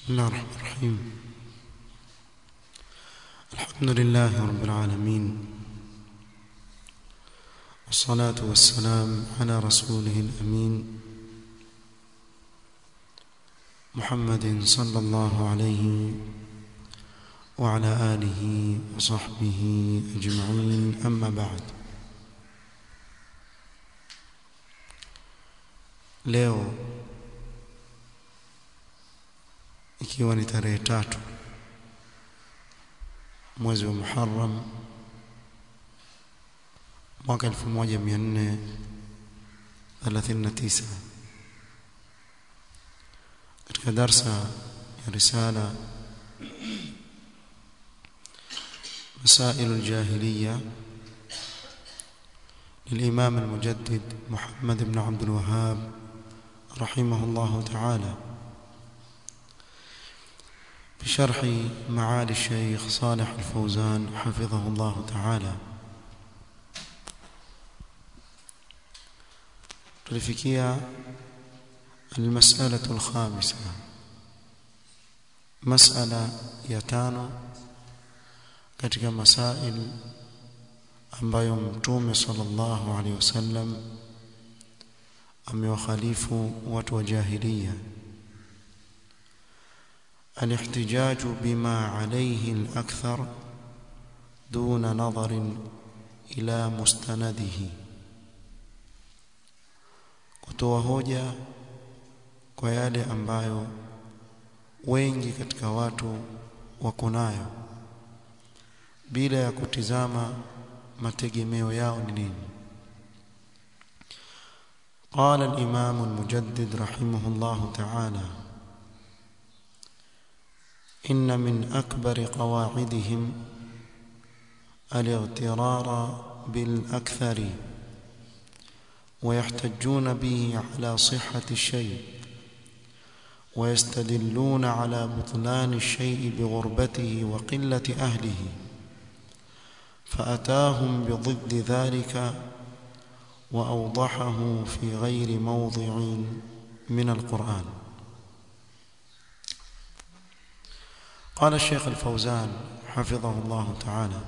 الله الرحمن الرحيم. الحمد لله رب العالمين، والصلاة والسلام على رسوله الأمين محمد صلى الله عليه وعلى آله وصحبه أجمعين، أما بعد. Leo ikiwa ni tarehe 3 mwezi wa Muharram mwaka 1439, katika darsa ya risala مسائل الجاهلية للإمام المجدد محمد بن عبد الوهاب رحمه الله تعالى، بشرح معالي الشيخ صالح الفوزان حفظه الله تعالى. tulifikia المسألة الخامسة، مسألة ya 5 katika masail ambayo Mtume sallallahu alaihi wasallam amewakhalifu watu wa jahiliya. الاحتجاج بما عليه الأكثر دون نظر إلى مستنده، kutoa hoja kwa yale ambayo wengi katika watu wako nayo bila ya kutizama mategemeo yao ni nini. قال الإمام المجدد رحمه الله تعالى: إن من أكبر قواعدهم الاغترار بالأكثر، ويحتجون به على صحة الشيء، ويستدلون على بطلان الشيء بغربته وقلة أهله، فأتاهم بضد ذلك وأوضحه في غير موضع من القرآن. قال الشيخ الفوزان حفظه الله تعالى: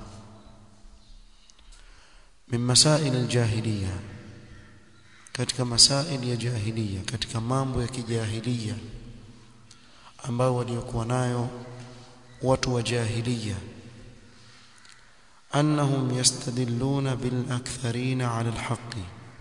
من مسائل الجاهلية، katika masail ya jahiliya, katika mambo ya kijahiliya ambao waliokuwa nayo watu wa jahiliya, annahum yastadilluna bil aktharina ala al haqq,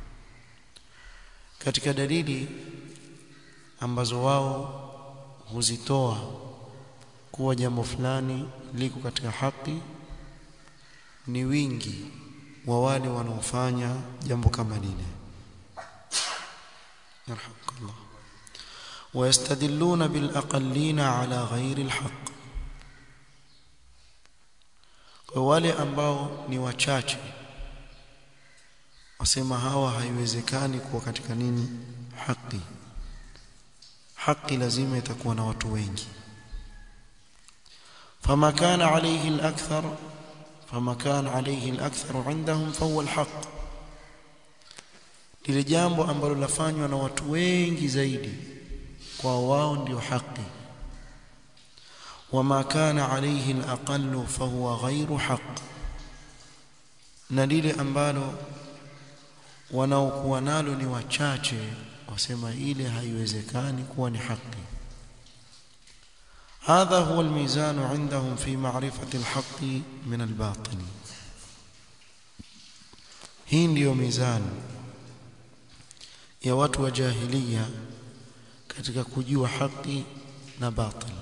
katika dalili ambazo wao huzitoa kuwa jambo fulani liko katika haki ni wingi wa wale wanaofanya jambo kama lile. yarhamukallah. ويستدلون بالأقلين على غير الحق، wale ambao ni wachache wasema hawa haiwezekani kuwa katika nini haki. Haki lazima itakuwa na watu wengi. فما كان عليه الأكثر عندهم فهو الحق، lile jambo ambalo lafanywa na watu wengi zaidi kwa wao ndio haki. وما كان عليه الأقل فهو غير حق، na lile ambalo wanaokuwa nalo ni wachache wasema ile haiwezekani kuwa ni haki. هذا هو الميزان عندهم في معرفة الحق من الباطل. hii ndio mizani ya watu wa jahiliya katika kujua haki na batil.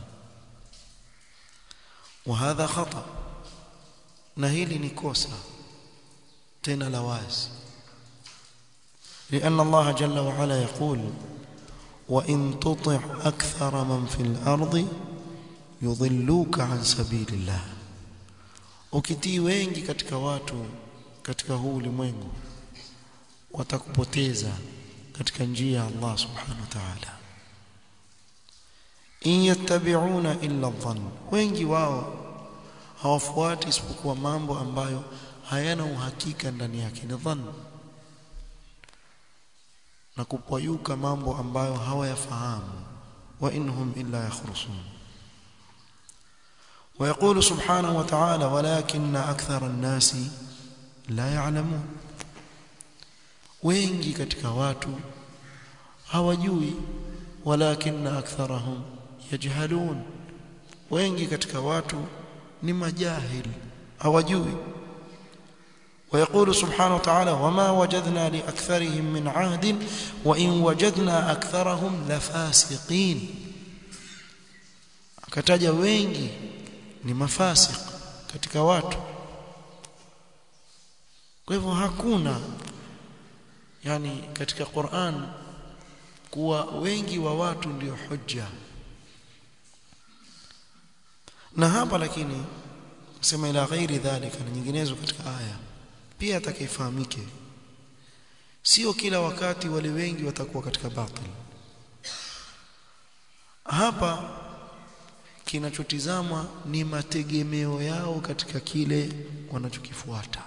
وهذا خطأ، na hili ni kosa tena la wazi. لأن الله جل وعلا يقول: وإن تطع أكثر من في الأرض يضلوك عن سبيل الله. ukitii wengi katika watu katika huu ulimwengu watakupoteza katika njia ya Allah subhanahu wa ta'ala. in yattabi'una illa dhann, wengi wao hawafuati isipokuwa mambo ambayo hayana uhakika ndani yake, ni dhann, na kupayuka mambo ambayo hawayafahamu. wa inhum illa yakhrusun, ويقول سبحانه وتعالى ولكن أكثر الناس لا يعلمون wengi katika watu hawajui walakinna aktharahum yajhalun wengi katika watu ni majahil hawajui ويقول سبحانه وتعالى وما وجدنا لأكثرهم من عهد وإن وجدنا أكثرهم لفاسقين akataja wengi ni mafasik katika watu kwa hivyo hakuna yani katika Qur'an kuwa wengi wa watu ndio hujja na hapa lakini sema ila ghairi dhalika na nyinginezo katika aya pia atakayefahamike sio kila wakati wale wengi watakuwa katika batil hapa kinachotizamwa ni mategemeo yao katika kile wanachokifuata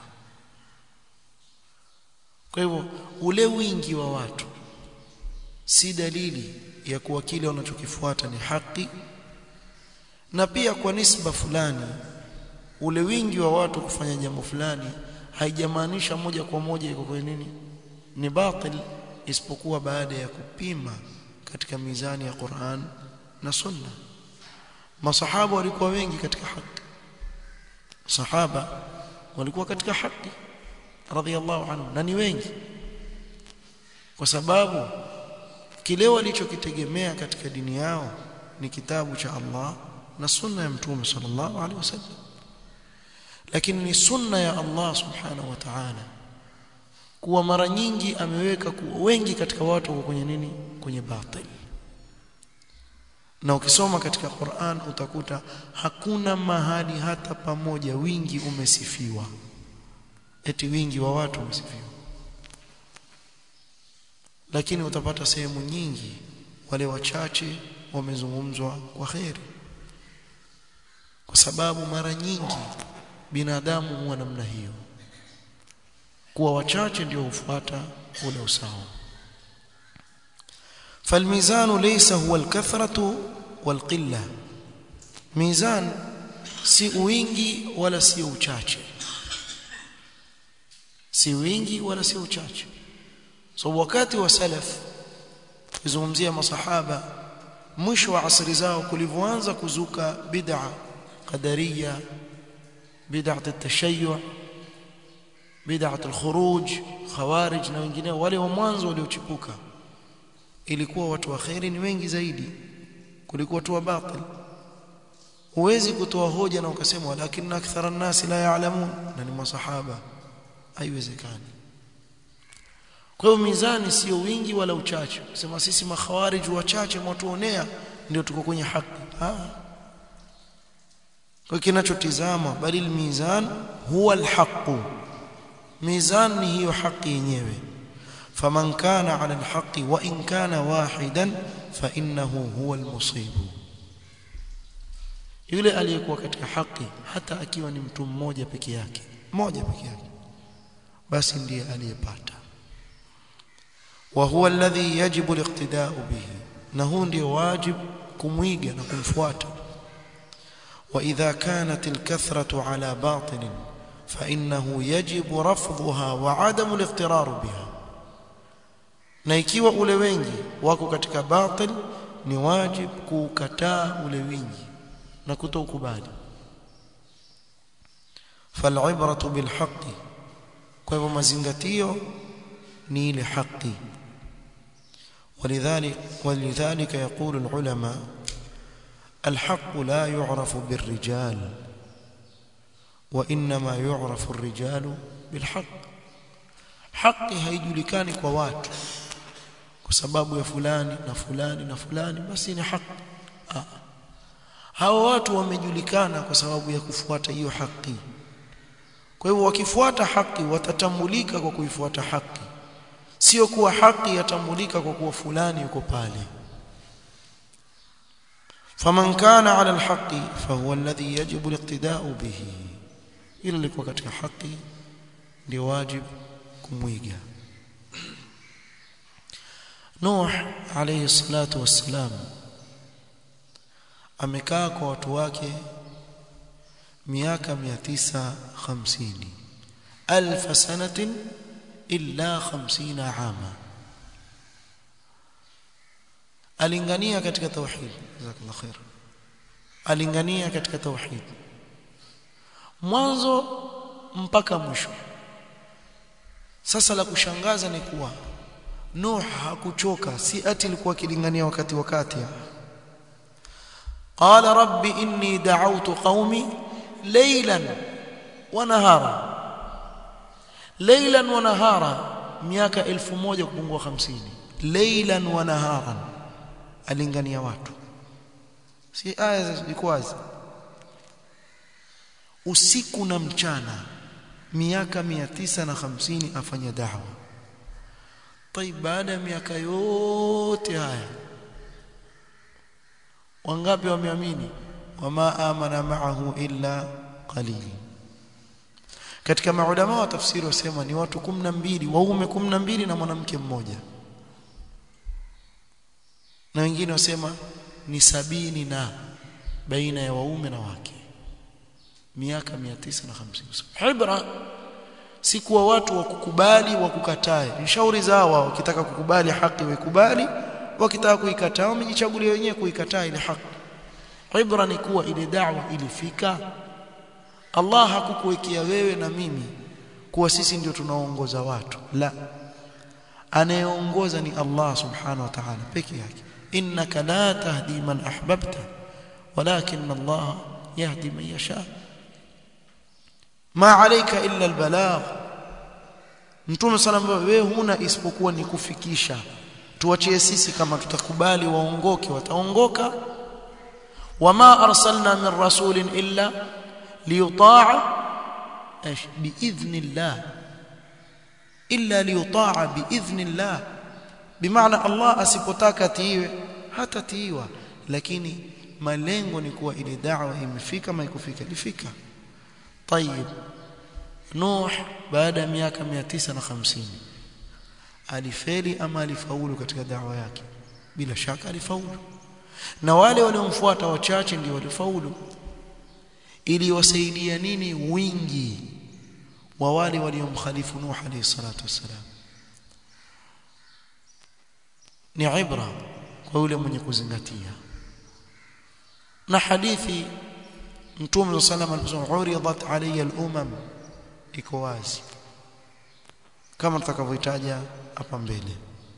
kwa hivyo ule wingi wa watu si dalili ya kuwa kile wanachokifuata ni haki na pia kwa nisba fulani ule wingi wa watu kufanya jambo fulani haijamaanisha moja kwa moja iko kwa nini ni batil isipokuwa baada ya kupima katika mizani ya Qur'an na Sunna masahaba walikuwa wengi katika haki sahaba walikuwa katika haki radhiyallahu anhu na ni wengi kwa sababu kile walichokitegemea katika dini yao ni kitabu cha Allah na sunna ya mtume sallallahu alaihi wasallam lakini ni sunna ya Allah subhanahu wa ta'ala kuwa mara nyingi ameweka kuwa wengi katika watu wako kwenye nini kwenye batil na ukisoma katika Qur'an utakuta hakuna mahali hata pamoja wingi umesifiwa eti wingi wa watu umesifiwa lakini utapata sehemu nyingi wale wachache wamezungumzwa kwa khairi kwa sababu mara nyingi binadamu huwa namna hiyo kuwa wachache ndio hufuata ule usawa فالميزان ليس هو الكثرة والقلة ميزان si wingi wala si uchache si wingi wala si uchache so wakati wa salaf kuzungumzia masahaba mwisho wa asri zao kulivyoanza kuzuka bid'a qadariyya bid'at at-tashayyu' bid'at al-khuruj khawarij na wengineo wale wa mwanzo waliochipuka ilikuwa watu wa khairi ni wengi zaidi kuliko watu wa batil huwezi kutoa hoja na ukasema walakinna akthara an-nas la ya'lamun na ni masahaba haiwezekani kwa hiyo mizani sio wingi wala uchache sema sisi makhawarij wachache mtuonea ndio tuko kwenye haki kwa kinachotizama bali mizan huwa al-haqq mizan ni hiyo haki yenyewe faman kana ala al-haqq wa in kana wahidan fa innahu huwa al-musib yule aliyekuwa katika haki hata akiwa ni mtu mmoja peke yake basi ndiye aliyepata wa huwa alladhi yajibu al-iqtida'u bihi na huwa ndio wajib kumwiga na kumfuata wa idha kanat al-kathratu ala batil fa innahu yajibu rafdhuha wa 'adamu al-iqtirar biha na ikiwa ule wengi wako katika batil ni wajib kukataa ule wingi na kutokubali fal'ibratu bilhaqqi kwa hivyo mazingatio ni ile haki ولذلك يقول العلماء الحق لا يعرف بالرجال وإنما يعرف الرجال بالحق حق haijulikani kwa watu kwa sababu ya fulani na fulani na fulani basi ni haki hao watu wamejulikana kwa sababu ya kufuata hiyo haki kwa hivyo wakifuata haki watatambulika kwa kuifuata haki sio kuwa haki yatambulika kwa kuwa fulani yuko pale faman kana ala alhaqi fahuwa alladhi yajibu aliqtida'u bihi ila liko katika haki ndio wajibu kumwiga Nuh alayhi salatu wassalam amekaa kwa watu wake miaka 950 alf sanatin illa 50 ama. Alingania katika tauhid, jazakallahu khair, alingania katika tauhid mwanzo mpaka mwisho. Sasa la kushangaza ni kuwa Nuh hakuchoka, si ati alikuwa akilingania wakati qala rabbi inni da'awtu qaumi laylan wa nahara. Laylan wa nahara, miaka 1000 kupungua 50. Laylan wa naharan alingania watu, si aya ziko wazi, usiku na mchana, miaka 950 afanya da'wa. طيب baada ya miaka yote haya wangapi wameamini? Wama amana ma'ahu illa qalil. Katika maulama wa tafsiri wasema ni watu 12, waume 12 na mwanamke mmoja, na wengine wasema ni 70 na baina ya waume na wake, miaka 950. Ibra si kuwa watu wakukubali wakukatae, ni shauri zao wao. Wakitaka kukubali haki waikubali, wakitaka kuikataa wamejichagulia wenyewe kuikataa ile haki. Ibra ni kuwa ile da'wa ilifika. Allah hakukuwekea wewe na mimi kuwa sisi ndio tunaongoza watu, la, anayeongoza ni Allah subhanahu wa ta'ala peke yake. Innaka la tahdi man ahbabta walakin Allah yahdi man yasha, ma alayka illa albalagh. Mtume sallallahu alayhi wasallam, wewe huna isipokuwa ni kufikisha. Tuachie sisi, kama tutakubali waongoke wataongoka. Wama arsalna min rasulin illa liyuta'a biidhnillah, illa liyuta'a biidhnillah, bimaana Allah asipotaka tiiwe hata tiiwa, lakini malengo ni kuwa ile da'wa imefika ma ikufika ilifika. طيب Nuh baada ya miaka 950 alifeli ama alifaulu katika da'wa yake? Bila shaka alifaulu, na wale waliomfuata wachache ndio walifaulu. Ili wasaidia nini wingi wa wale waliomkhalifu Nuh alayhi salatu wasalam? Ni ibra kwa yule mwenye kuzingatia. Na hadithi Mtume sallallahu alayhi wasallam, uridat alayya al-umam, iko wazi kama tutakavyoitaja hapa mbele.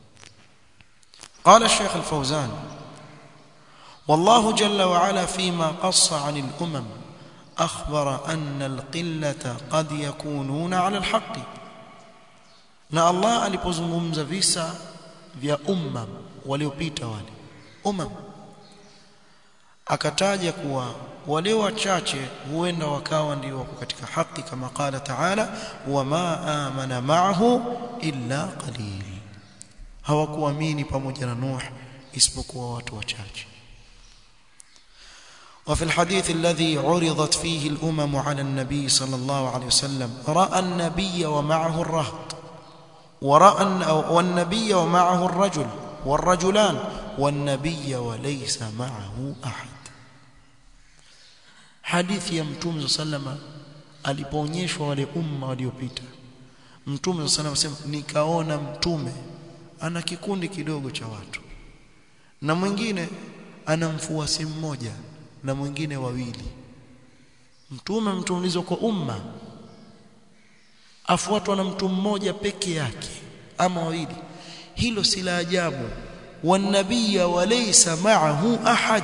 Qala Sheikh Al-Fawzan, wallahu jalla wa ala fima qassa 'an al-umam akhbara anna al-qillata qad yakununa 'ala al-haqq. Na Allah alipozungumza visa vya umma waliopita, wale umam, akataja kuwa wale wachache huenda wakawa ndio wako katika haki, kama qala ta'ala, wama amana ma'ahu illa qalil. Hawakuamini pamoja na Nuh isipokuwa watu wachache. وفي الحديث الذي عرضت فيه الأمم على النبي صلى الله عليه وسلم، رأى النبي ومعه الرهط، والنبي ومعه الرجل والرجلان، والنبي وليس معه أحد. Hadithi ya Mtume sallama alipoonyeshwa wale umma waliopita, Mtume sallama sema, nikaona mtume ana kikundi kidogo cha watu, na mwingine ana mfuasi mmoja na mwingine wawili. Mtume mtumilizo kwa umma afuatwa na mtu mmoja peke yake ama wawili, hilo si la ajabu. Wanabiyya walaysa ma'ahu ahad.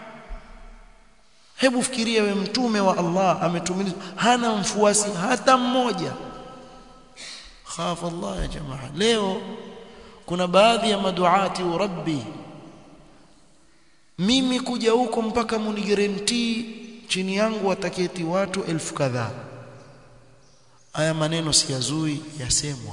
Hebu fikiria wewe, mtume wa Allah ametumilizwa, hana mfuasi hata mmoja. Khafa Allah ya jamaa. Leo kuna baadhi ya maduati wa rabbi, mimi kuja huko mpaka munigarantii chini yangu wataketi watu 1000 kadhaa. Haya maneno si yazui, yasemwa.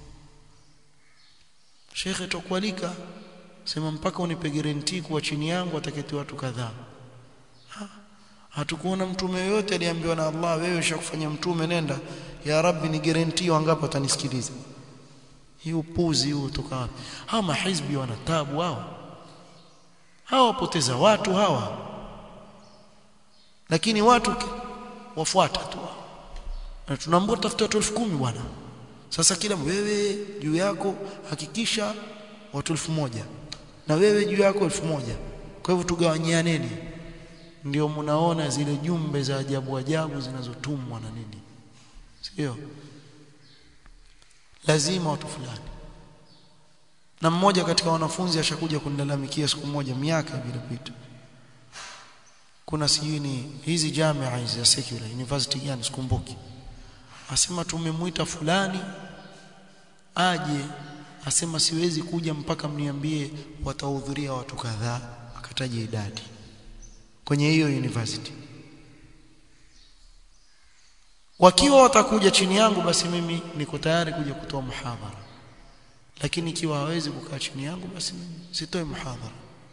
Sheikh tokualika sema mpaka unipe guarantee kwa chini yangu wataketi watu kadhaa. Hatukuona mtume yote aliambiwa na Allah, wewe ushakufanya mtume, nenda ya rabbi ni guarantee wangapi watanisikiliza. Hiyo puzi hiyo toka wapi? Hawa mahizbi wana taabu hawa poteza watu hawa. Lakini watu wafuata tu. Na tunaambiwa tafuta watu 10,000 bwana. Sasa kila wewe juu yako hakikisha watu 1,000 na wewe juu yako 1,000. Kwa hivyo tugawanyianeni. Ndio mnaona zile jumbe za ajabu ajabu zinazotumwa na nini. Sio? Lazima watu fulani. Na mmoja katika wanafunzi ashakuja kunilalamikia siku moja miaka iliyopita. Kuna sijui ni hizi jamia hizi ya secular university gani sikumbuki. Asema tumemuita fulani aje, asema siwezi kuja mpaka mniambie watahudhuria watu kadhaa, akataja idadi kwenye hiyo university. Wakiwa watakuja chini yangu basi mimi niko tayari kuja kutoa muhadhara. Lakini ikiwa hawezi kukaa chini yangu basi mimi sitoi muhadhara.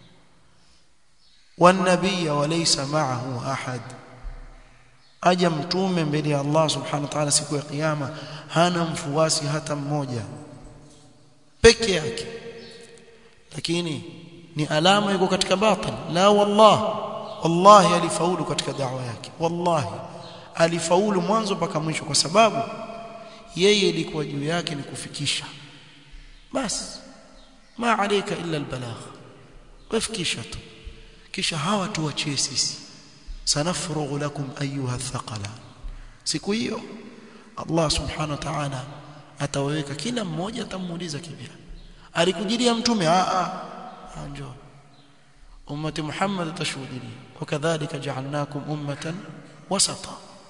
والنبي وليس معه أحد. aja mtume mbele ya Allah subhanahu wa ta'ala siku ya kiyama hana mfuasi hata mmoja peke yake, lakini ni alama yuko katika batil. La wallahi alifaulu katika da'wa yake, wallahi alifaulu mwanzo mpaka mwisho, kwa sababu yeye ilikuwa juu yake ni kufikisha basi, ma alayka illa albalagh, kufikisha tu, kisha hawa tuachie sisi, sanafrughu lakum ayuha thaqala. Siku hiyo Allah subhanahu wa ta'ala ataweka kila mmoja, atamuuliza kibia alikujilia mtume, njoo ummati Muhammad atashuhudia, wakadhalika ja'alnakum ummatan wasata.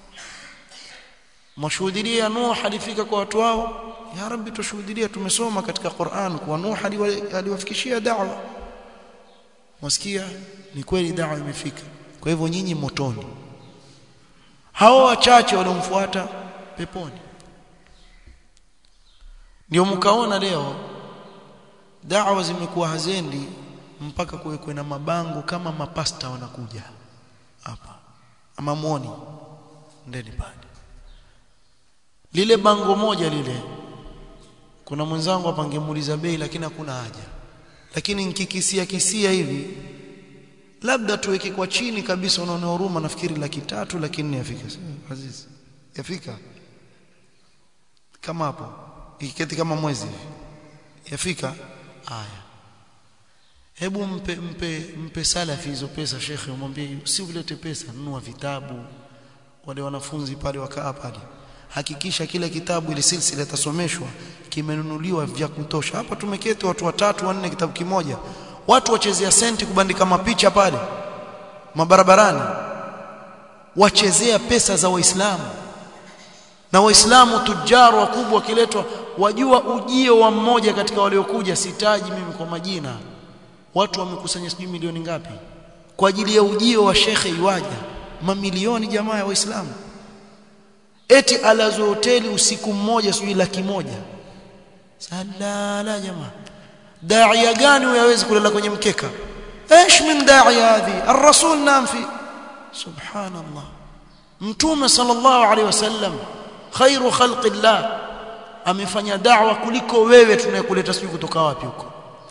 Mashuhudia Nuh alifika kwa watu wao, ya rabbi tushuhudia, tumesoma katika Qur'an kwa Nuh aliwafikishia da'wa, wasikia ni kweli da'wa imefika, kwa hivyo nyinyi motoni, hao wachache waliomfuata peponi. Ndio mkaona leo da'wa zimekuwa hazendi mpaka kuwekwe na mabango kama mapasta wanakuja hapa ama muoni ndeni pale, lile bango moja lile, kuna mwenzangu hapa angemuuliza bei lakini hakuna haja, lakini nikikisia hivi labda tuweke kwa chini kabisa, unaona huruma, nafikiri 300 lakini yafika Aziz, yafika kama hapo ikiketi kama mwezi hivi yafika. Haya, hebu mpe salafi hizo pesa shekhe, umwambie si ulete pesa, nunua vitabu, wale wanafunzi pale wakaa pale, hakikisha kila kitabu ile silsila itasomeshwa kimenunuliwa vya kutosha. Hapa tumeketi watu 3 4 kitabu kimoja, watu wachezea senti kubandika mapicha pale mabarabarani, wachezea pesa za Waislamu, na Waislamu tujaru wakubwa wakiletwa. Wajua ujio wa mmoja katika waliokuja, sitaji mimi kwa majina, watu wamekusanya sijui milioni ngapi kwa ajili ya ujio wa shekhe iwaja, mamilioni jamaa ya Waislamu, eti alazo hoteli usiku mmoja sijui 100,000. Salala jamaa, daia gani huyawezi kulala kwenye mkeka? ايش من داعي هذه؟ الرسول نام في. subhanallah, mtume sallallahu alaihi wasallam khairu khalqillah amefanya da'wa kuliko wewe tunayekuleta sijui kutoka wapi huko.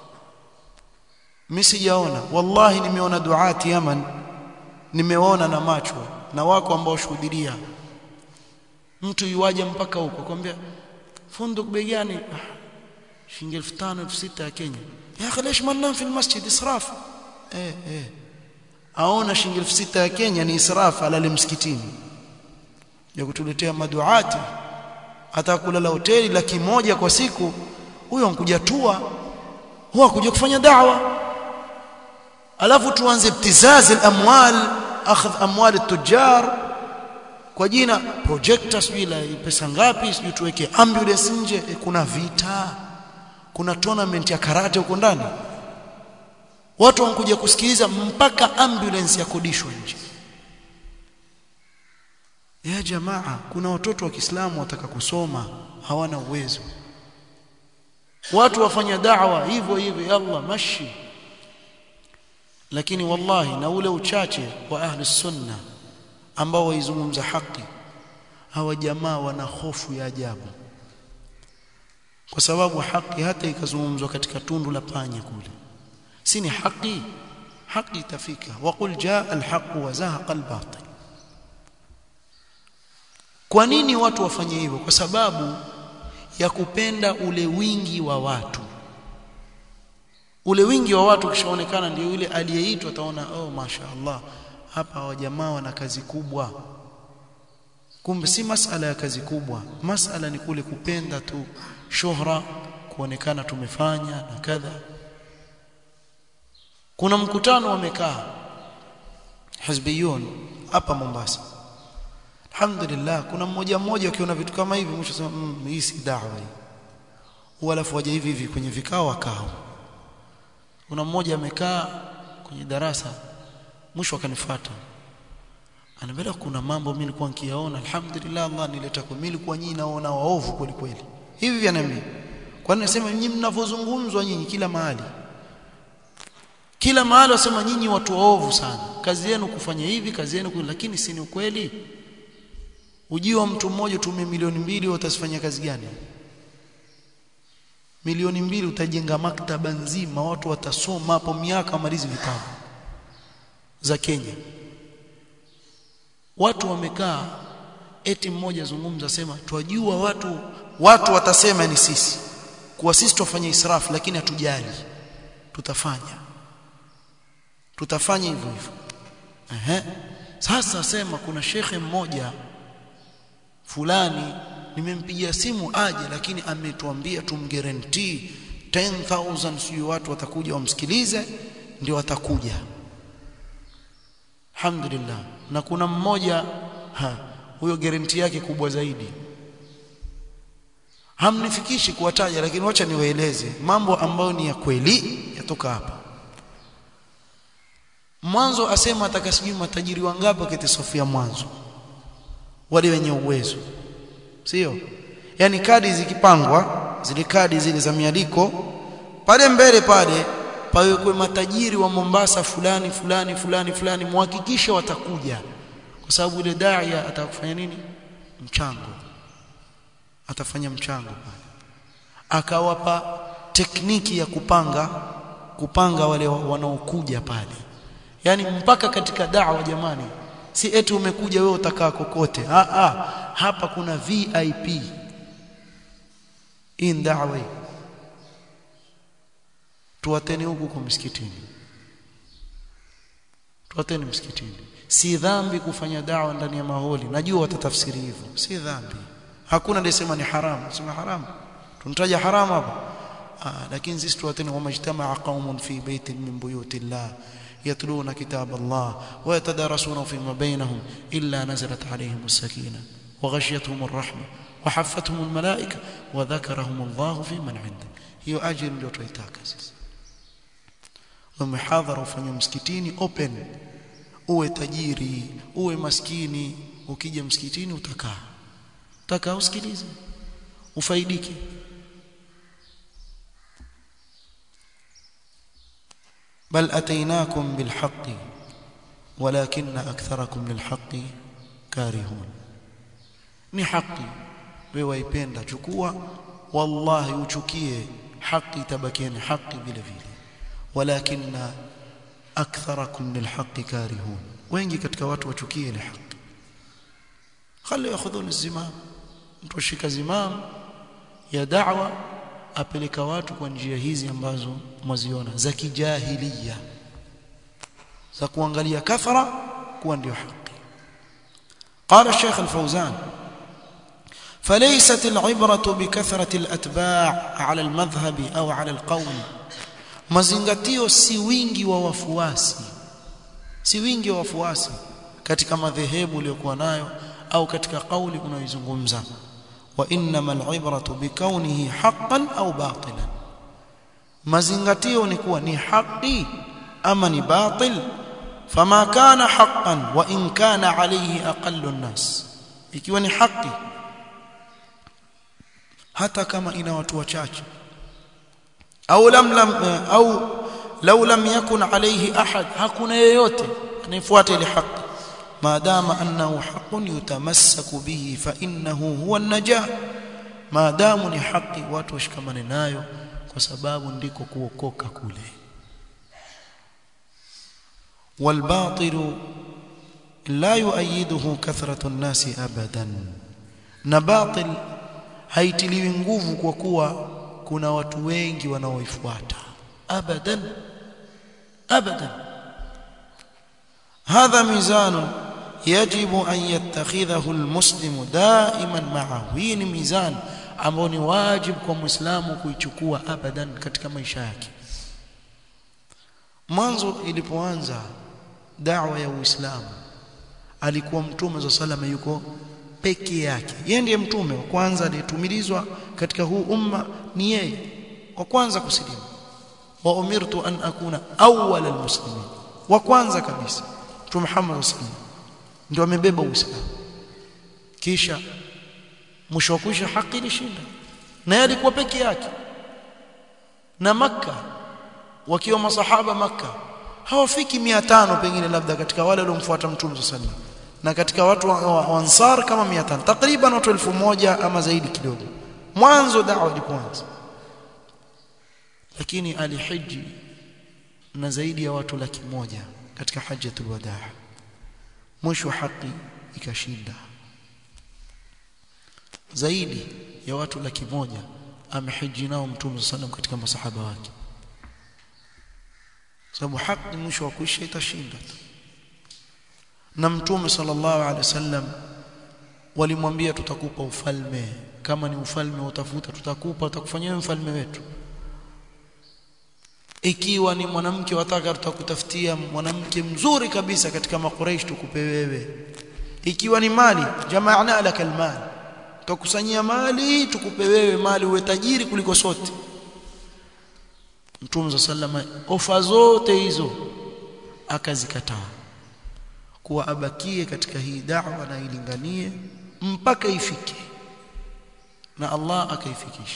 Mimi sijaona, wallahi nimeona duati Yaman, nimeona na macho, na wako ambao shuhudia, mtu yuaje mpaka huko kwambia funduk bei gani, shilingi 5,000 6,000 ya Kenya. Ya akhi ليش ما ننام في المسجد israf. Aona shilingi 6,000 ya Kenya ni israf, alale msikitini ya kutuletea maduati, atakulala hoteli 100,000 kwa siku. Huyo ankuja tua, huwa kuja kufanya da'wa, alafu tuanze ibtizaz al-amwal, akhadh amwal at-tujjar kwa jina projector, sijui la pesa ngapi, sijui tuweke ambulance nje. Kuna vita, kuna tournament ya karate huko ndani, watu wanakuja kusikiliza mpaka ambulance ya kodishwa nje. Ya jamaa, kuna watoto wa Kiislamu wataka kusoma, hawana uwezo, watu wafanya da'wa hivyo hivyo, yalla mashi. Lakini wallahi na ule uchache wa ahli sunna ambao waizungumza haki, hawa jamaa wana hofu ya ajabu, kwa sababu haki hata ikazungumzwa katika tundu la panya kule, si ni haki itafika. Waqul jaa alhaq wa zahaqa albatil. Kwa nini watu wafanye hivyo? Kwa sababu ya kupenda ule wingi wa watu. Ule wingi wa watu kishaonekana ndio yule aliyeitwa ataona oh mashaallah hapa wa jamaa wana kazi kubwa. Kumbe si masala ya kazi kubwa, masala ni kule kupenda tu shuhra, kuonekana tumefanya na kadha. Kuna mkutano wamekaa hizbiyun hapa Mombasa. Alhamdulillah kuna mmoja akiona vitu kama hivi mwisho sema hii si da'wa hii. Wala fuaje hivi kwenye vikao wakao. Kuna mmoja amekaa kwenye darasa mwisho akanifuata. Anambia kuna mambo mimi nilikuwa nikiyaona alhamdulillah Allah nileta kwa mimi nilikuwa nyinyi naona waovu kweli kweli. Hivi vyaniambia. Kwa nini nasema nyinyi mnavozungumzwa nyinyi kila mahali? Kila mahali wasema nyinyi watu waovu sana. Kazi yenu kufanya hivi, kazi yenu lakini si ni ukweli? Ujio mtu mmoja tume milioni 2 utasifanya kazi gani? Milioni 2 utajenga maktaba nzima, watu watasoma hapo miaka malizi vitabu za Kenya. Watu wamekaa eti mmoja zungumza sema twajua watu watasema ni sisi. Kwa sisi tufanye israfu lakini hatujali. Tutafanya hivyo hivyo. Sasa sema kuna shekhe mmoja fulani nimempigia simu aje lakini ametuambia tumguarantee 10,000 sio watu watakuja wamsikilize ndio watakuja. Alhamdulillah. Na kuna mmoja huyo guarantee yake kubwa zaidi. Hamnifikishi kuwataja lakini wacha niwaeleze mambo ambayo ni ya kweli yatoka hapa. Mwanzo asema atakasijui matajiri wangapi wakati Sofia mwanzo. Wale wenye uwezo. Sio? Yaani kadi zikipangwa, zile kadi zile za mialiko, pale mbele pale pawekwe matajiri wa Mombasa fulani muhakikishe watakuja. Kwa sababu ile daia atakufanya nini? Mchango. Atafanya mchango pale. Akawapa tekniki ya kupanga wale wanaokuja pale. Yaani mpaka katika da'wa jamani, si eti umekuja wewe utakaa kokote. Hapa kuna VIP in da'wa. Tuwateni huku kwa msikitini. Tuwateni msikitini. Si dhambi kufanya da'wa ndani ya maholi. Najua watatafsiri hivyo. Si dhambi. Hakuna anayesema ni haramu. Sema haramu. Tunataja haramu hapa. Lakini sisi tuwateni wa majtamaa qaumun fi baitin min buyutillah يتلون كتاب الله ويتدارسونه فيما بينهم إلا نزلت عليهم السكينة وغشيتهم الرحمة وحفتهم الملائكة وذكرهم الله في من عنده. hiyo ajira ndio tuitaka sisi. Mhadhara ufanye msikitini open. Uwe tajiri, uwe maskini, ukija msikitini utakaa usikilize, ufaidike. بل أتيناكم بالحق ولكن أكثركم للحق كارهون. ni haki wewe waipenda chukua, wallahi uchukie haki tabakieni haki vile vile. walakinna aktharakum lilhaqqi karihun, wengi katika watu wachukie ile haki. khali yakhudhun zimam, mtu shika zimam ya da'wa apeleka watu kwa njia hizi ambazo mwaziona za kijahiliya, za kuangalia kathara kuwa ndio haki. قال الشيخ الفوزان فليست العبرة بكثرة الأتباع على المذهب أو على القول. mazingatio si wingi wa wafuasi, katika madhehebu uliyokuwa nayo au katika kauli unayoizungumza. wa innamal ibratu bikaunihi haqqan au batilan. mazingatio ni kuwa ni haki ama ni batil. fama kana haqqan wa in kana alayhi aqallu an-nas, ikiwa ni haki hata kama ina watu wachache, au law lam yakun alayhi ahad, hakuna yeyote anayefuata ile haki, maadama annahu haqqun yutamassaku bihi fa innahu huwa an-najah. maadamu ni haki watu washikamane nayo kwa sababu ndiko kuokoka kule. والباطل لا يؤيده كثرة الناس أبدا. na batil haitiliwi nguvu kwa kuwa kuna watu wengi wanaoifuata. Abadan, abadan. Hadha mizan yajibu an yattakhidhahu almuslimu daiman ma'ahu. Hii ni mizan ambao ni wajibu kwa Muislamu kuichukua abadan katika maisha yake. Mwanzo ilipoanza da'wa ya Uislamu, alikuwa Mtume SAW yuko peke yake. Yeye ndiye mtume wa kwanza aliyetumilizwa katika huu umma, ni yeye wa kwanza kusilimu. Wa umirtu an akuna awwal almuslimin, wa kwanza kabisa. Mtume Muhammad SAW ndio amebeba Uislamu. Kisha mwisho wa haki ilishinda, na yeye alikuwa peke yake. Na Makka, wakiwa masahaba Makka hawafiki 500 pengine, labda katika wale waliomfuata Mtume SAW, na katika watu wa Ansar kama 500, takriban watu 1000 ama zaidi kidogo mwanzo da'wa ilipoanza. Lakini alihiji na zaidi ya watu 100,000 katika hajjatul wadaa. Mwisho haki ikashinda. Zaidi ya watu 100,000 amehiji nao Mtume SAW katika masahaba wake, sababu haki mwisho wa kuisha itashinda. Na Mtume sallallahu alaihi wasallam walimwambia, tutakupa ufalme, kama ni ufalme utafuta tutakupa, tutakufanyia mfalme wetu. Ikiwa ni mwanamke wataka, tutakutafutia mwanamke mzuri kabisa katika makuraish tukupe wewe. Ikiwa ni mali, jamaana laka almal, tutakusanyia mali tukupe wewe, mali uwe tajiri kuliko sote. Mtume sallallahu alaihi wasallam ofa zote hizo akazikataa, kuwa abakie katika hii da'wa na ilinganie mpaka ifike, na Allah akaifikisha.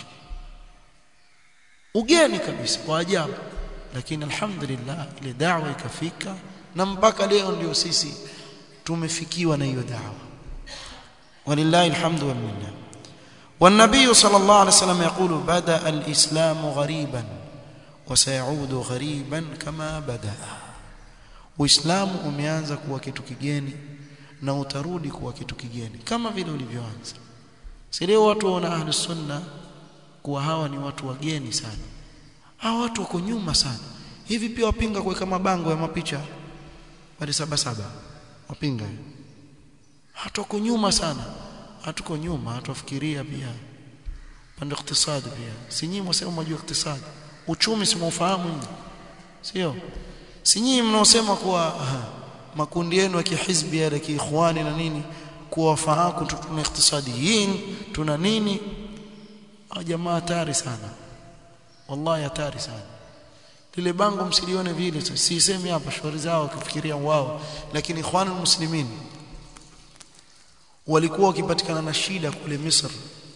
Ugeni kabisa kwa ajabu, lakini alhamdulillah ile da'wa ikafika, na mpaka leo ndio sisi tumefikiwa na hiyo da'wa, walillahi alhamdu wal minna. والنبي صلى الله عليه وسلم يقول بدأ الإسلام غريبا وسيعود غريبا كما بدأ. Uislamu umeanza kuwa kitu kigeni na utarudi kuwa kitu kigeni kama vile ulivyoanza. Si leo watu waona Ahlus Sunna kuwa hawa ni watu wageni sana, hawa watu wako nyuma sana. Hivi pia wapinga kuweka mabango ya mapicha pale Sabasaba, wapinga hatuko nyuma sana. Hatuko nyuma, hatufikiria pia pande iktisadi pia. Si nyinyi msema mjua iktisadi, uchumi si mfahamu, sio? Si nyinyi mnaosema kuwa makundi yenu ya kihizbi ya kiikhwani na nini kuwafahamu tuna iktisadiyin tuna nini? Jamaa hatari sana, wallahi hatari sana. Lile bango msilione vile, sisemi hapa shauri zao kufikiria wao, lakini ikhwanul muslimin walikuwa wakipatikana na shida kule Misri,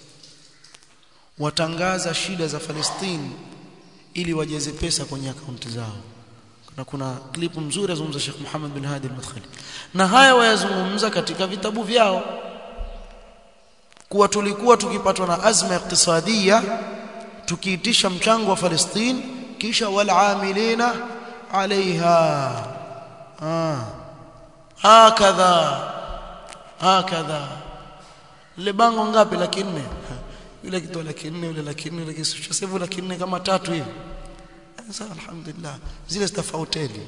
watangaza shida za Palestina ili wajeze pesa kwenye akaunti zao. Na kuna clip mzuri azungumza Sheikh Muhammad bin Hadi al-Madkhali, na haya wayazungumza katika vitabu vyao, kuwa tulikuwa tukipatwa na azma iktisadia tukiitisha mchango wa Palestina, kisha wal-amilina alaiha hakadha. Ile bango ngapi? 400. Yule kitu 400, yule 400, yule kisha sasa 400 kama 3 hivi. Sasa alhamdulillah zile zitafauteli.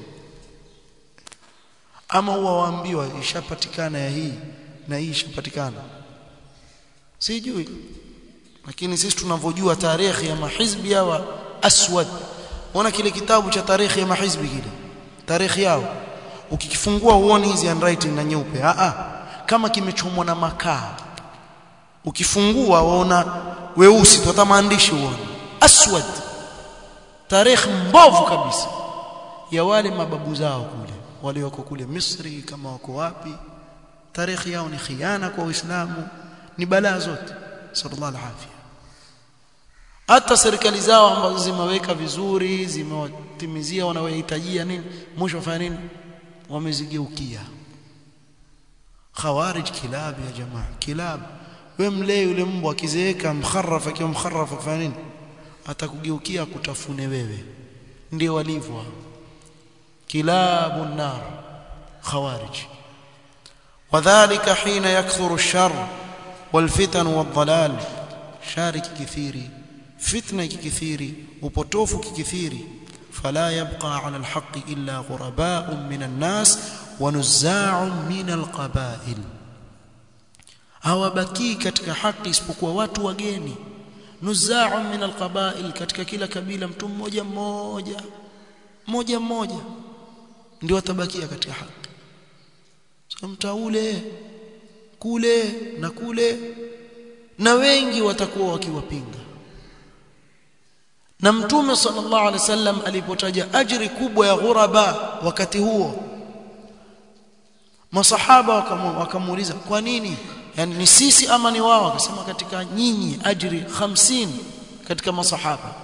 Ama huwa waambiwa ishapatikana ya hii na hii ishapatikana, sijui. Lakini sisi tunavyojua tarehe ya mahizbi hawa aswad, ona kile kitabu cha tarehe ya mahizbi, kile tarehe yao ukikifungua uone hizi handwriting na nyeupe, kama kimechomwa na makaa. Ukifungua waona weusi tu, hata maandishi uone aswad. Tarehe mbovu kabisa ya wale mababu zao kule, wale wako kule Misri kama wako wapi. Tarehe yao ni khiana kwa Uislamu, ni balaa zote, sallallahu alaihi wasallam. Hata serikali zao ambazo zimeweka vizuri, zimewatimizia wanaohitajia nini, mwisho wafanya nini? Wamezigeukia. Khawarij kilab ya jamaa, kilab. Wewe mlee yule mbwa akizeeka mkharrafa, akiwa mkharrafa kufanya nini? Atakugeukia kutafune wewe. Ndio walivyo kilabun nar khawarij. Wadhālika hīna yakthuru ash-sharr والفتن والضلال شارك كثيري فتنة كثيري وبطوف كثيري فلا يبقى على الحق إلا غرباء من الناس ونزاع من القبائل hawabaki katika haki isipokuwa watu wageni nuzaa min alqabail katika kila kabila mtu mmoja mmoja ndio watabakia katika haki so mtaule kule na wengi watakuwa wakiwapinga na mtume sallallahu alaihi wasallam alipotaja ajiri kubwa ya ghuraba wakati huo masahaba wakamuuliza kwa nini yani ni sisi ama ni wao akasema katika nyinyi ajiri 50 katika masahaba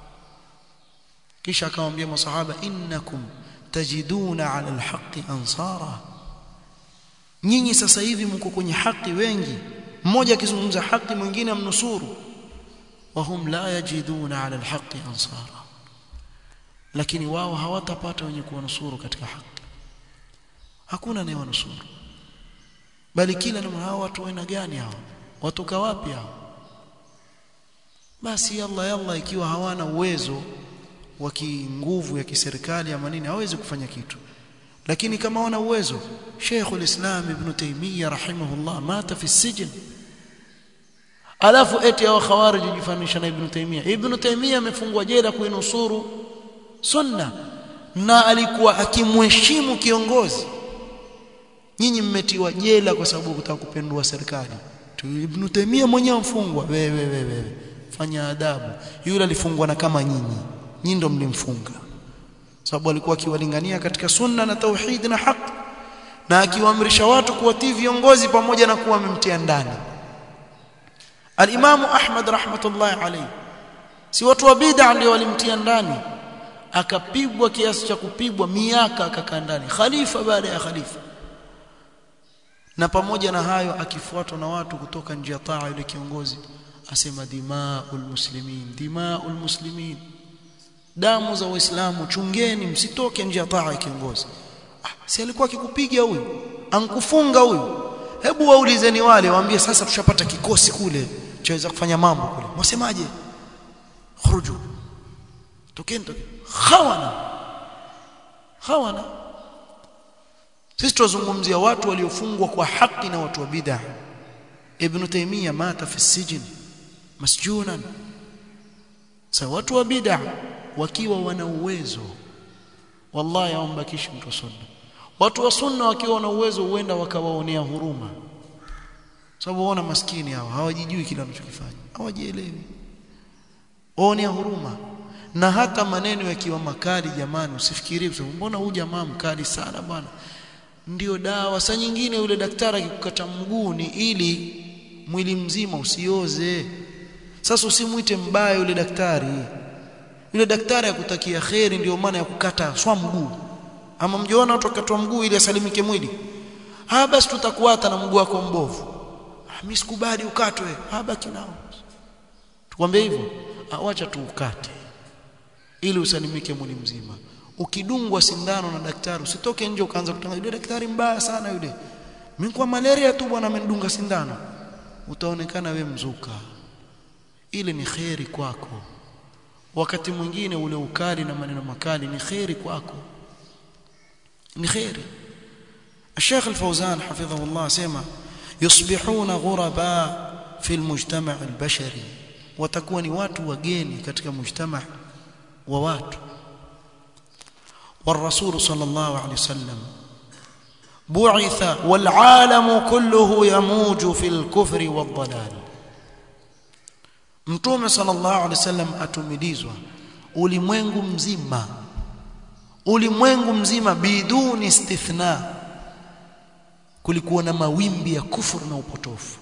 kisha akamwambia masahaba innakum tajiduna ala alhaqi ansara nyinyi sasa hivi mko kwenye haki wengi mmoja akizungumza haki mwingine amnusuru wahum la yajiduna ala alhaqi ansara lakini wao hawatapata wenye kuwanusuru katika haki hakuna anayewanusuru bali kila na hao watu waina gani hao watoka wapi hao basi yalla ikiwa hawana uwezo wa nguvu ya kiserikali ama nini hawezi kufanya kitu lakini kama wana uwezo Sheikh al-Islam Ibn Taymiyyah rahimahullah mata fi sijn alafu eti hao khawarij jifanisha na Ibn Taymiyyah amefungwa jela kuinusuru sunna na alikuwa akimheshimu kiongozi nyinyi mmetiwa jela kwa sababu kutaka kupendua serikali Ibn Taymiyyah mwenyewe mfungwa wewe fanya adabu yule alifungwa na kama nyinyi ndo mlimfunga sababu alikuwa akiwalingania katika sunna na tauhid na haki na akiwaamrisha watu kuwatii viongozi pamoja na kuwa amemtia ndani al-Imam Ahmad rahmatullahi alayhi si watu wa bid'a ndio walimtia ndani akapigwa kiasi cha kupigwa miaka akakaa ndani khalifa baada ya khalifa na pamoja na hayo akifuatwa na watu kutoka nje ya taa yule kiongozi asema dimaul muslimin damu za waislamu chungeni msitoke nje ya taa ya kiongozi si alikuwa akikupiga huyu ankufunga huyu hebu waulizeni wale waambie sasa tushapata kikosi kule chaweza kufanya mambo kule wasemaje khuruju tokeni khawana sisi tuzungumzia watu waliofungwa kwa haki na watu wa bid'ah Ibn Taymiyyah mata fi sijn masjunan sa watu wa bid'ah wakiwa wana uwezo wallahi haumbakishi mtu sunna watu wa sunna wakiwa wana uwezo huenda wakawaonea huruma sababu wana maskini hao hawajijui kila wanachokifanya hawajielewi onea huruma na hata maneno yakiwa makali jamani usifikirie mbona huyu jamaa mkali sana bwana ndio dawa saa nyingine yule daktari akikukata mguu ni ili mwili mzima usioze sasa usimuite mbaya yule daktari akutakia khairi ndio maana ya kukata swa mguu ama mjiona watu wakatwa mguu ili asalimike mwili basi tutakuata na mguu wako mbovu mimi sikubali ukatwe baki nao tukwambie hivyo acha tu ukate ili usalimike mwili mzima ukidungwa sindano na daktari usitoke nje ukaanza kutangaza yule daktari mbaya sana yule mimi kwa malaria tu bwana amenidunga sindano utaonekana we mzuka ile ni khairi kwako wakati mwingine ule ukali na maneno makali ni khairi kwako ni khairi Sheikh Al-Fawzan hafidhahullah sema yusbihuna ghuraba fi al-mujtama' al-bashari watakuwa ni watu wageni katika mujtama' wa watu والرسول صلى الله عليه وسلم بعث والعالم كله يموج في الكفر والضلال mtume sallallahu alaihi wasallam atumilizwa ulimwengu mzima biduni istithna kulikuwa na mawimbi ya kufuru na upotofu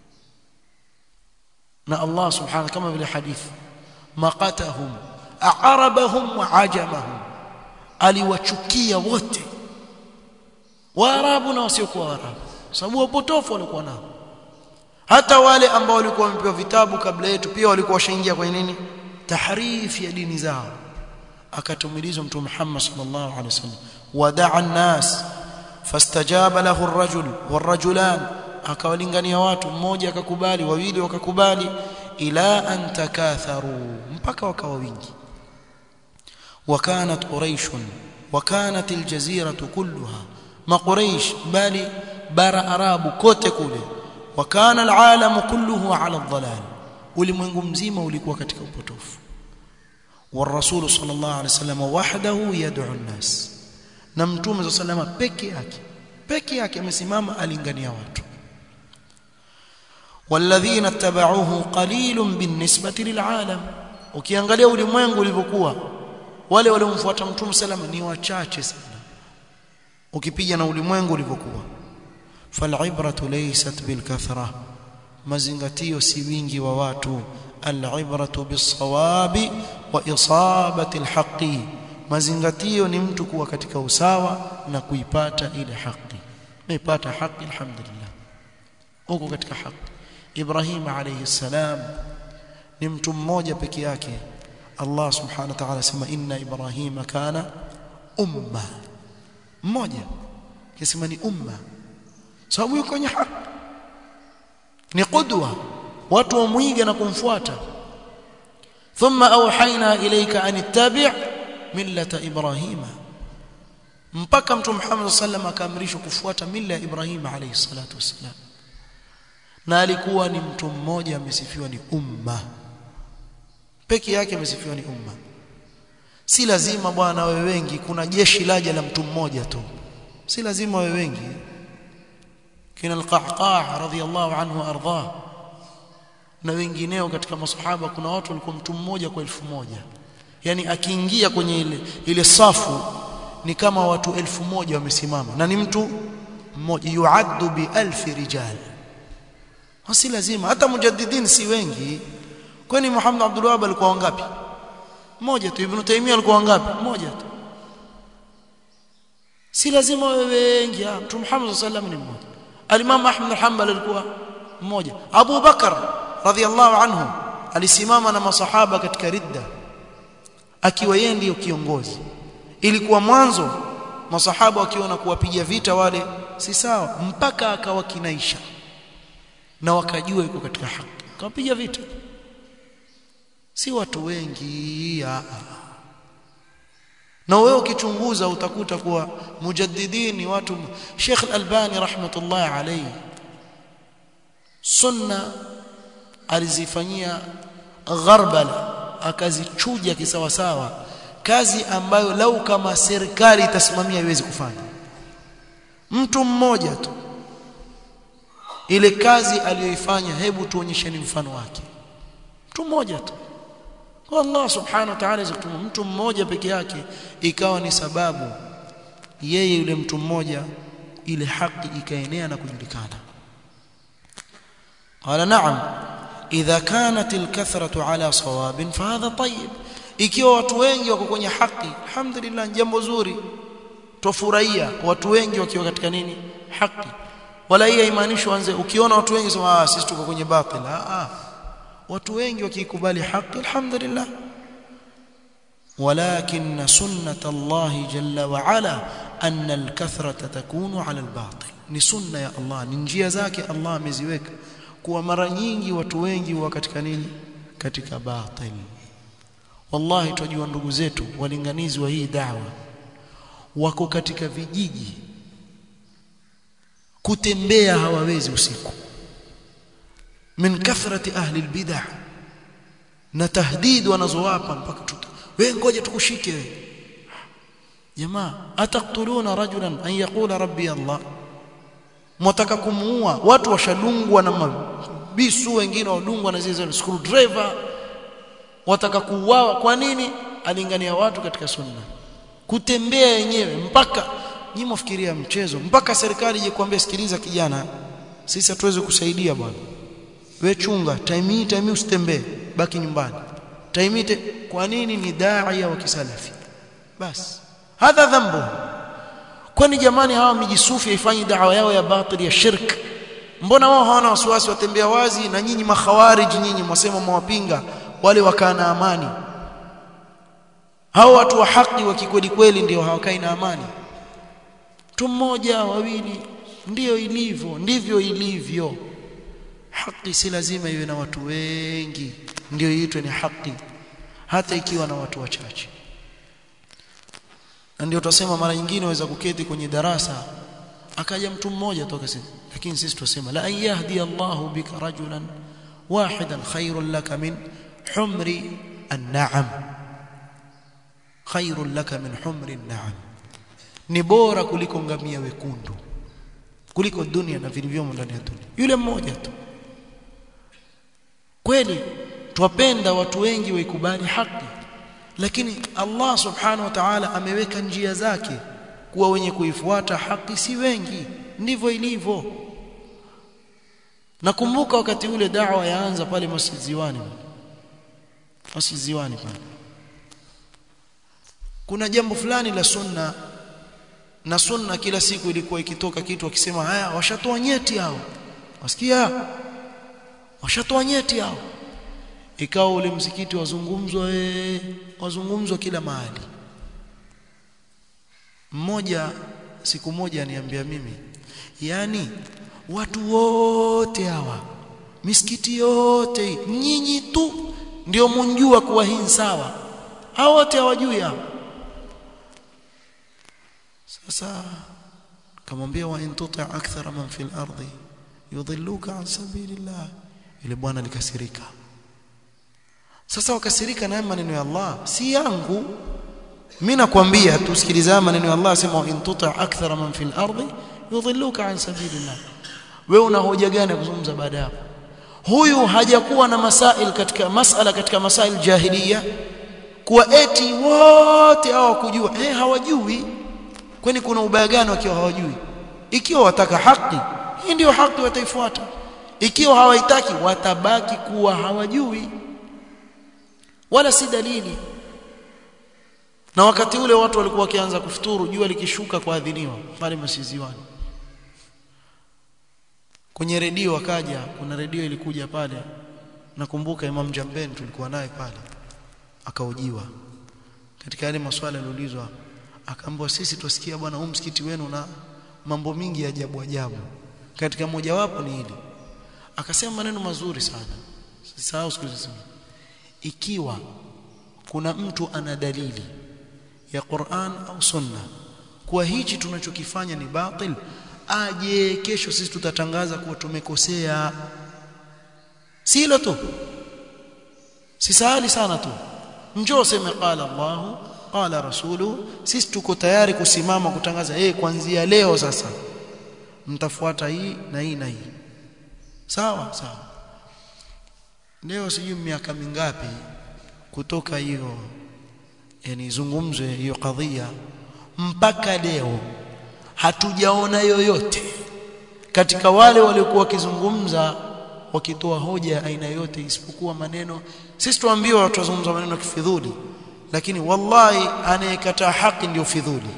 na Allah subhanahu kama vile hadithi maqatahum a'arabahum wa ajamahum aliwachukia wote Waarabu na wasiokuwa Waarabu sababu upotofu walikuwa nao hata wale ambao walikuwa wamepewa vitabu kabla yetu pia walikuwa washaingia kwenye nini tahrif ya dini zao akatumilizwa mtume Muhammad sallallahu alaihi wasallam wadaa an-nas fastajaba lahu ar-rajul war-rajulan akawalingania watu, mmoja akakubali, wawili wakakubali, ila an takatharu, mpaka wakawa wingi. وكانت قريش وكانت الجزيرة كلها ما قريش بل بار أراب kote kule, وكان العالم كله على الضلال, ulimwengu mzima ulikuwa katika upotofu. والرسول صلى الله عليه وسلم وحده يدعو الناس, na mtume صلى الله عليه وسلم peke yake amesimama alingania watu. والذين اتبعوه قليل بالنسبة للعالم, ukiangalia ulimwengu ulivyokuwa, wale waliomfuata mtume salama ni wachache sana ukipiga na ulimwengu ulivyokuwa. Fal'ibratu laysat bilkathra, mazingatio si wingi wa watu. Al'ibratu bisawabi wa isabati alhaqi, mazingatio ni mtu kuwa katika usawa na kuipata ile haki. Umepata haki, alhamdulillah, uko katika haki. Ibrahim alayhi salam ni mtu mmoja peke yake. Allah subhanahu wa ta'ala sema inna Ibrahima kana umma, mmoja kisema ni umma, sababu yuko kwenye haki, ni qudwa, watu wamuiga na kumfuata. Thumma awhayna ilayka an ittabi' millata Ibrahima, mpaka mtume Muhammad sallallahu alayhi wasallam akaamrishwa kufuata mila ya Ibrahim alayhi salatu wasallam. Na alikuwa ni mtu mmoja amesifiwa ni umma, peke yake amesifiwa ni umma. Si lazima bwana wewe wengi, kuna jeshi laja la mtu mmoja tu, si lazima wewe wengi. Kina al-Qahqah radhiyallahu anhu arda na wengineo katika masahaba, kuna watu walikuwa mtu mmoja kwa 1000, yani akiingia kwenye ile safu ni kama watu 1000 wamesimama na ni mtu mmoja, yuaddu bi 1000 rijal. Si lazima, hata mujaddidin si wengi. Kwani Muhammad Abdul Wahhab alikuwa wangapi? Mmoja tu. Ibn Taymiyyah alikuwa wangapi? Mmoja tu. Si lazima wengi. Mtume Muhammad sallallahu alayhi wasallam ni mmoja. Al-Imam Ahmad bin Hanbal alikuwa mmoja. Abu Bakar radhiyallahu anhu alisimama na masahaba katika ridda akiwa yeye ndiyo kiongozi. Ilikuwa mwanzo masahaba wakiona kuwapiga vita wale si sawa, mpaka akawakinaisha na wakajua yuko katika haki, akawapiga vita. Si watu wengi. Na wewe ukichunguza utakuta kuwa mujaddidin ni watu. Sheikh Al-Albani rahmatullah alayhi, sunna alizifanyia gharbala, akazichuja kisawasawa, kazi ambayo lau kama serikali itasimamia haiwezi kufanya. Mtu mmoja tu, ile kazi aliyoifanya, hebu tuonyesheni mfano wake. Mtu mmoja tu, Allah subhanahu wa ta'ala zakutuma mtu mmoja peke yake, ikawa ni sababu yeye yule mtu mmoja ile haki ikaenea na kujulikana. Qala na'am idha kanat al-kathratu ala sawabin fa hadha tayyib, ikiwa watu wengi wako kwenye haki, alhamdulillah, jambo zuri, tufurahia watu wengi wakiwa katika nini? Haki. Wala hii haimaanishi anze ukiona watu wengi sema sisi tuko kwenye batil. Watu wengi wakikubali haki, alhamdulillah. Walakin sunnat Allah jalla wa ala anna al-kathrata takunu ala al-batil, ni sunna ya Allah, ni njia zake Allah ameziweka kuwa mara nyingi watu wengi wa katika nini? Katika batil. Wallahi tunajua ndugu zetu walinganizi wa hii da'wa wako katika vijiji, kutembea hawawezi usiku min kathrati ahli albid'ah, na tahdid wanazowapa mpaka wewe ngoja tukushike wewe. Jamaa, ataqtuluna rajulan an yaqula rabbi Allah, mtaka kumuua watu washadungwa na mabisu, wengine wadungwa na zile screwdriver, wataka kuuawa. Kwa nini? Alingania watu katika sunna, kutembea yenyewe. Mpaka nyinyi mfikiria mchezo, mpaka serikali ije kuambia sikiliza kijana, sisi hatuwezi kusaidia bwana, wewe chunga time hii usitembee, baki nyumbani time hii. Kwa nini? Ni daia wa kisalafi. Bas hadha dhambu. Kwani jamani, hawa mijisufi haifanyi da'wa yao ya batili ya shirk? Mbona wao hawana wasiwasi, watembea wazi? Na nyinyi makhawarij, nyinyi mwasema mwapinga wale wakaa na amani. Hao watu wa haki wa kikweli kweli ndio hawakai na amani. Mtu mmoja wawili ndivyo ilivyo. Haki si lazima iwe na watu wengi ndio iitwe ni haki, hata ikiwa na watu wachache. Na ndio tutasema mara nyingine waweza kuketi kwenye darasa akaja mtu mmoja toka sisi, lakini sisi tusema la yahdi Allahu bika rajulan wahidan khairul laka min humri an-na'am, khairul laka min humri an-na'am, ni bora kuliko ngamia wekundu, kuliko dunia na vilivyomo ndani ya dunia. Yule mmoja tu. Kweli twapenda watu wengi waikubali haki, lakini Allah subhanahu wa ta'ala ameweka njia zake kuwa wenye kuifuata haki si wengi, ndivyo ilivyo. Nakumbuka wakati ule da'wa yaanza pale Masjid Ziwani pale, kuna jambo fulani la sunna, na sunna kila siku ilikuwa ikitoka kitu akisema haya washatoa nyeti hao, wasikia washatoa nyeti hao, ikawa ule msikiti wazungumzwa kila mahali. Siku moja aniambia mimi, yani watu wote hawa misikiti yote nyinyi tu ndio mnjua kuwa hii sawa, hao wote hawajui hao. Sasa kamwambia wa in tuti akthara man fil ardi yudhilluka an sabilillah, ile bwana likasirika. Sasa wakasirika na maneno ya Allah si yangu, mimi nakwambia tusikiliza maneno ya Allah, sema in tuti akthara man fil ardi yudhilluka an sabilillah. Wewe una hoja gani kuzungumza baada hapo? Huyu hajakuwa na masala katika masail jahiliya kuwa eti wote hawakujua. Hawajui. Kwani kuna ubaya gani wakiwa hawajui? Ikiwa wataka haki, hii ndio haki wataifuata. Ikiwa hawaitaki, watabaki kuwa hawajui, wala si dalili. Na wakati ule watu walikuwa wakianza kufuturu jua likishuka kwa adhiniwa pale Masiziwani. Kwenye redio wakaja, kuna redio ilikuja pale, nakumbuka Imam Jambeni tulikuwa naye pale, akaojiwa katika yale maswali aliulizwa, akaambiwa sisi tusikia bwana, msikiti wenu na mambo mingi ya ajabu, katika moja wapo ni hili. Akasema maneno mazuri sana, sisahau siku hizo, ikiwa kuna mtu ana dalili ya Qur'an au Sunna kwa hichi tunachokifanya ni batil, aje kesho sisi tutatangaza kuwa tumekosea. Si hilo tu, si sahali sana tu, njoo sema qala Allahu qala rasuluhu, sisi tuko tayari kusimama kutangaza kuanzia leo sasa mtafuata hii na hii na hii. Sawa. Leo sijui miaka mingapi kutoka hiyo zungumze hiyo kadhia, mpaka leo hatujaona yoyote katika wale waliokuwa wakizungumza wakitoa hoja aina yote isipokuwa maneno. Sisi tuambiwa watu wazungumza maneno kifidhuli, lakini wallahi anayekataa haki ndio fidhuli.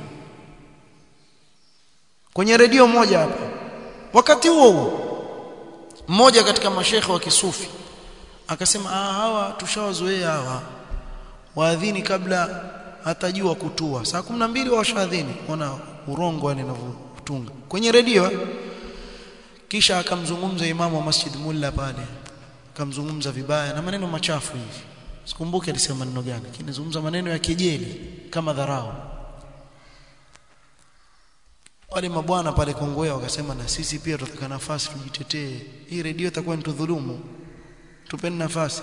Kwenye redio moja hapa, wakati huo mmoja katika mashekhe wa kisufi akasema hawa tushawazoea hawa waadhini kabla hatajua kutua saa 12 washadhini. Ona urongo wanavyotunga kwenye redio. Kisha akamzungumza imamu wa Masjid Mulla pale, akamzungumza vibaya na maneno machafu hivi, sikumbuki alisema maneno gani, lakini zungumza maneno ya kejeli kama dharau. Wale mabwana pale Kongowea wakasema na sisi pia tutaka nafasi tujitetee, hii redio itakuwa ni tudhulumu, tupeni nafasi.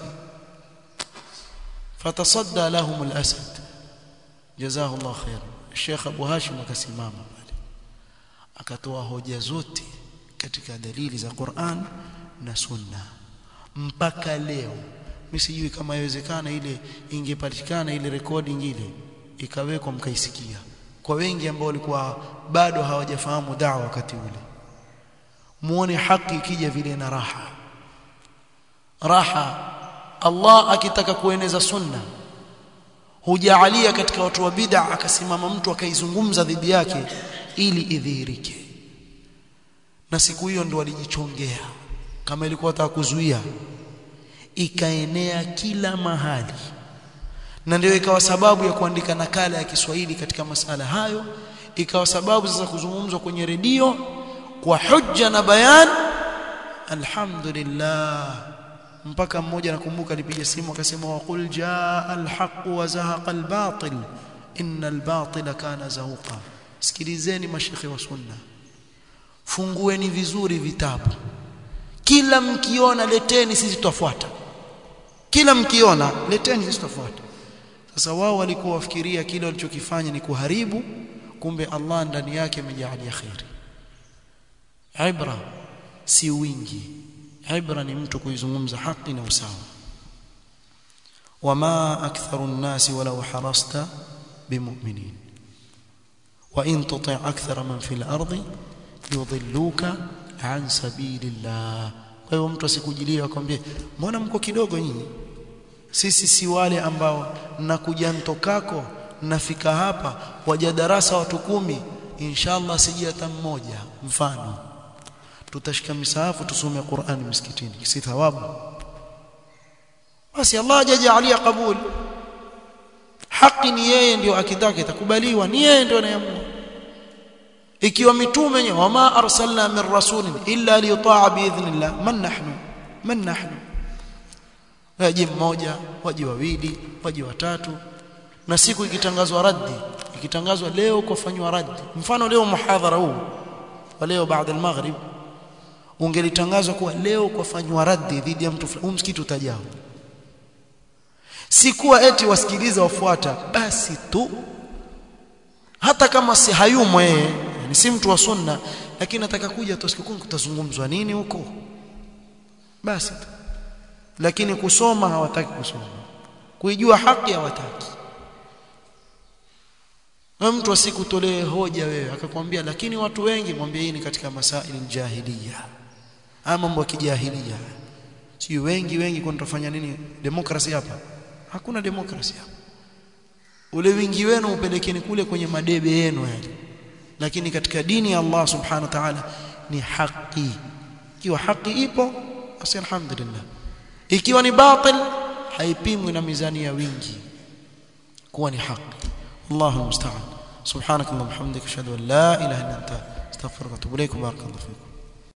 Fatasadda lahum al-asad jazahullah khair. Sheikh Abu Hashim akasimama pale akatoa hoja zote katika dalili za Qur'an na Sunna. Mpaka leo mimi sijui kama inawezekana ile ingepatikana ile recording ile ikawekwa mkaisikia, kwa wengi ambao walikuwa bado hawajafahamu da'wa wakati ule, muone haki ikija vile na raha. Allah akitaka kueneza sunna hujaalia katika watu wa bid'a, akasimama mtu akaizungumza dhidi yake ili idhihirike. Na siku hiyo ndo walijichongea, kama ilikuwa taka kuzuia ikaenea kila mahali, na ndio ikawa sababu ya kuandika nakala ya Kiswahili katika masala hayo, ikawa sababu sasa kuzungumzwa kwenye redio, kwa hujja na bayan, alhamdulillah. Mpaka mmoja nakumbuka alipiga simu akasema waqul jaa alhaq wa zahaqa albatil innal batila kana zahuqa. Sikilizeni mashekhi wa sunna, fungueni vizuri vitabu, kila mkiona leteni, sisi tutafuata. Kila mkiona leteni, sisi tutafuata. Sasa wao walikuwa wafikiria kile walichokifanya ni kuharibu, kumbe Allah ndani yake amejalia khairi. Ibra si wingi, ibra ni mtu kuizungumza haki na usawa. Wama aktharu an-nasi walau harasta bimu'minin wa in tuti' akthara man fil ardi yudhilluka an sabilillah. Kwa hiyo mtu asikujilie akwambie mbona mko kidogo nyinyi, sisi si wale ambao nakuja ntokako nafika hapa waja darasa watu 10 inshallah siji hata mmoja. Mfano tutashika misahafu tusome Qur'ani msikitini, si thawabu? Basi Allah hajajalia kabul. Haki ni yeye ndio akitaka itakubaliwa, ni yeye ndio anayeamua. Ikiwa mitume wenyewe wama arsalna min rasulin illa liyuta'a biidhnillah, man nahnu waje mmoja, waje wawili, waje watatu, na siku ikitangazwa raddi, ikitangazwa leo kufanywa raddi, mfano leo muhadhara huu wa leo baada al-maghrib ungelitangazwa kuwa leo kufanywa raddi dhidi ya mtu fulani, msikiti utajao. Si kuwa eti wasikiliza wafuata basi tu, hata kama si hayumo yeye, yani si mtu wa sunna, lakini nataka kuja tusikukuni kutazungumzwa nini huko basi tu. Lakini kusoma hawataki kusoma, kuijua haki hawataki. Na mtu asikutolee hoja wewe akakwambia lakini watu wengi, mwambie hii ni katika masaili jahiliya, ama mambo ya kijahiliya. Si wengi kwa tutafanya nini demokrasia hapa? Hakuna demokrasia hapa. Ule wingi wenu upelekeni kule kwenye madebe yenu yale. Lakini katika dini ya Allah subhanahu wa ta'ala ni haki. Ikiwa haki ipo basi alhamdulillah. Ikiwa ni batil haipimwi na mizani ya wingi kuwa ni haki. Allahu musta'an. Subhanakallahumma hamdika ashhadu an la ilaha illa anta astaghfiruka wa atubu ilaik. Barakallahu fiik.